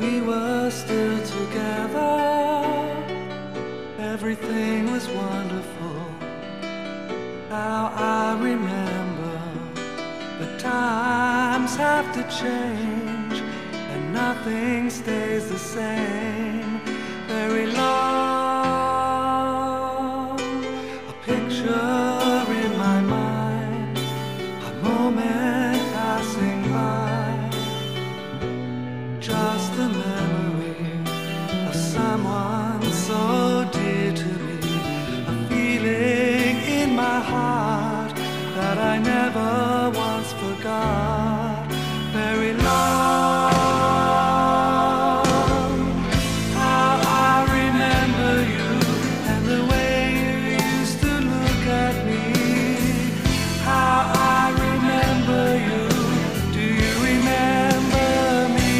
we were still together, everything was wonderful. How I remember the times have to change, and nothing stays the same very long. A picture in my mind, a moment passing by, just the memory of someone so dear to me, a feeling in my heart that I never once forgot. Very long, how I remember you and the way you used to look at me. How I remember you. Do you remember me?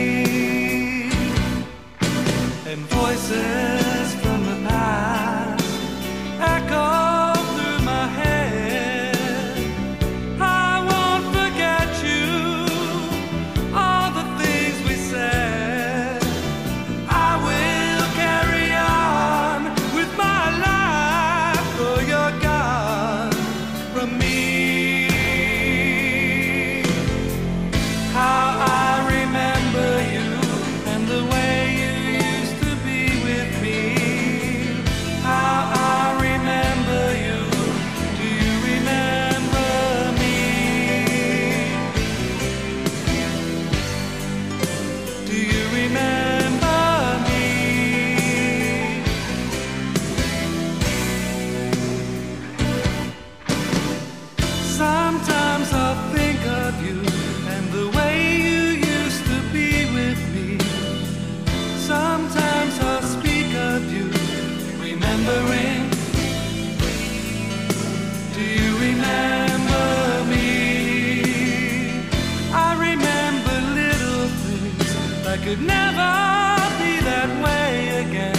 And voices from the past echo through my head. I won't forget you, all the things we said. I will carry on with my life, though you're gone from me. How I remember you and the way you used to be with me. How I remember you. Do you remember me? Do you remember me? Sometimes I'll think of you and the way you used to be with me. Sometimes I'll speak of you, remembering. Do you remember me? I remember little things that could never be that way again.